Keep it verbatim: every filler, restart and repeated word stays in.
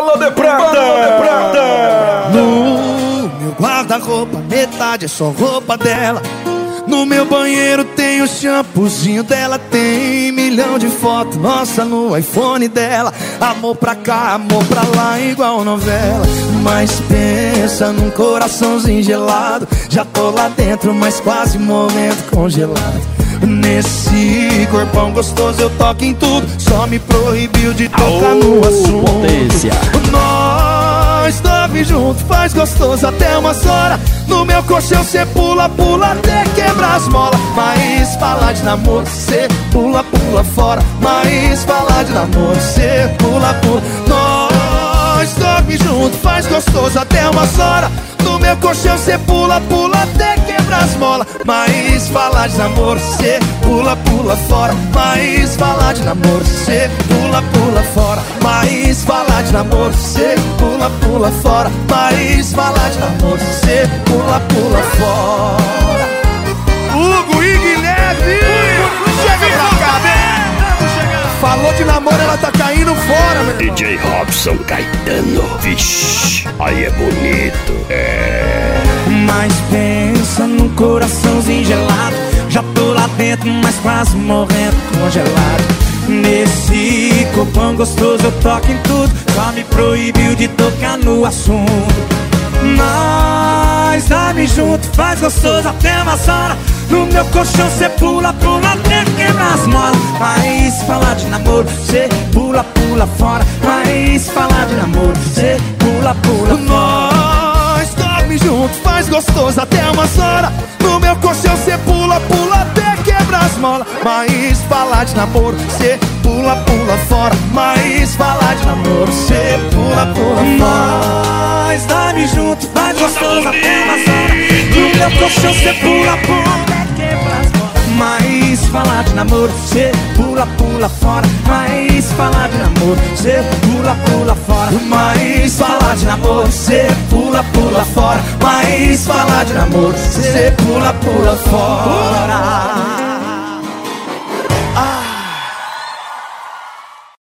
Bala de prata, bala de prata. No meu guarda-roupa, metade é só roupa dela. No meu banheiro tem o shampoozinho dela. Tem milhão de fotos, nossa, no iPhone dela. Amor pra cá, amor pra lá, igual novela. Mas pensa num coraçãozinho gelado. Já tô lá dentro, mas quase morrendo congelado. Nesse corpão gostoso eu toco em tudo. Só me proibiu de tocar no assunto. Potência. Nós dorme junto, faz gostoso até umas horas. No meu colchão cê pula, pula até quebrar as molas. Mas falar de namoro, cê pula, pula fora. Mas falar de namoro, cê pula, pula. Nós dorme junto, faz gostoso até umas horas. No meu colchão cê pula, pula até quebrar as molas. Mas falar de namoro, cê pula, pula fora. Mas falar de namoro, cê pula, pula fora. Mas falar de namoro, cê pula, pula fora. Mas falar de namoro, cê pula, pula fora. Hugo e Guilherme, chega pra cá, vem. Falou de namoro, ela tá caindo fora, meu irmão. D J Robson Caetano, vixe, aí é bonito, é. Mas pensa num coraçãozinho gelado. Já tô lá dentro, mas quase morrendo congelado. Nesse corpão gostoso eu toco em tudo. Só me proibiu de tocar no assunto. Nós dorme junto, faz gostoso até umas horas. No meu colchão cê pula, pula até quebrar as molas. Mas falar de namoro, cê pula, pula fora. Mas falar de namoro, cê pula, pula fora. Nós dorme junto, faz gostoso até umas horas. No meu colchão cê pula, pula até quebrar as molas. Mas falar de namoro, cê pula, pula fora. Mas falar de namoro, cê pula, pula fora. Nós dorme junto, faz gostoso até umas horas. No meu colchão cê pula, pula até quebrar as molas. Mas falar de namoro, cê pula, pula fora. Mas falar de namoro, cê pula, pula fora. Mas falar de namoro, cê pula, pula fora. Mas falar de namoro, cê pula, pula fora.